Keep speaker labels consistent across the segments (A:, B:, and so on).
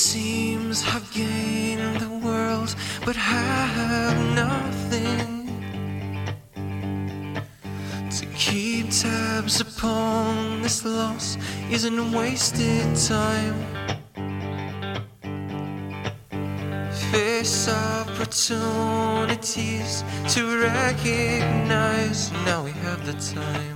A: seems I've gained the world, but have nothing to keep tabs upon. This loss isn't wasted time. Face opportunities to recognize. Now we have the time.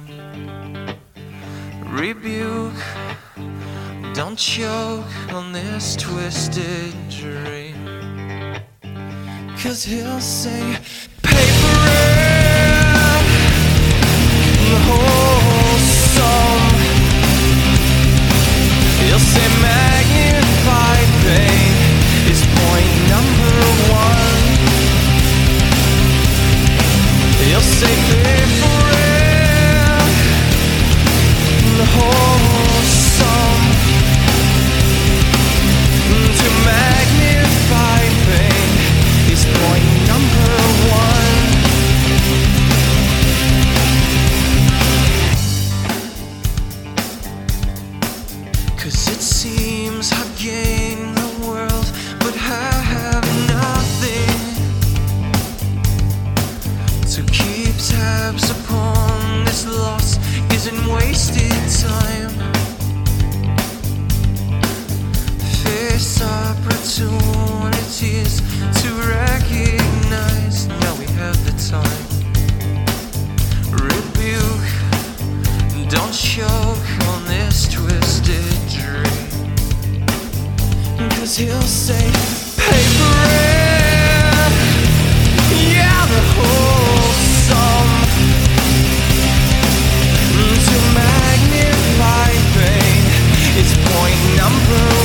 A: Rebuke, don't choke on this twisted dream. 'Cause he'll say, pay for it, the whole sum. He'll say magnified pain is point number one. He'll say pay for it, the whole sum. To magnify pain is point number one. Cause it seems I've gained the world, but have nothing to keep tabs upon. This loss isn't wasted time. Face opportunities to recognize. Now we have the time. Rebuke, don't choke on this twisted dream. 'Cause he'll say, pay for it, yeah, the whole sum. To magnify pain is point number one.